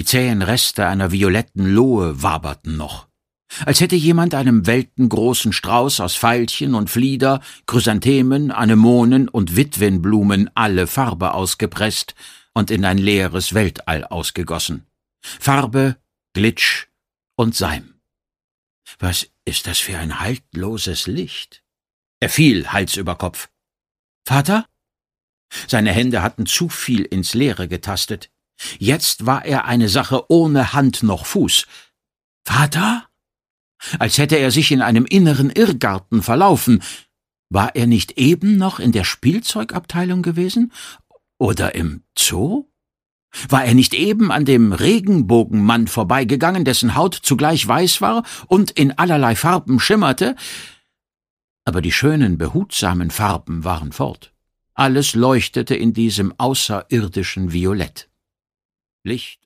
zähen Reste einer violetten Lohe waberten noch. Als hätte jemand einem weltengroßen Strauß aus Veilchen und Flieder, Chrysanthemen, Anemonen und Witwenblumen alle Farbe ausgepresst und in ein leeres Weltall ausgegossen. Farbe, Glitsch und Seim. Was ist das für ein haltloses Licht? Er fiel Hals über Kopf. »Vater?« Seine Hände hatten zu viel ins Leere getastet. Jetzt war er eine Sache ohne Hand noch Fuß. »Vater?« Als hätte er sich in einem inneren Irrgarten verlaufen. War er nicht eben noch in der Spielzeugabteilung gewesen? Oder im Zoo? War er nicht eben an dem Regenbogenmann vorbeigegangen, dessen Haut zugleich weiß war und in allerlei Farben schimmerte? Aber die schönen, behutsamen Farben waren fort. Alles leuchtete in diesem außerirdischen Violett. Licht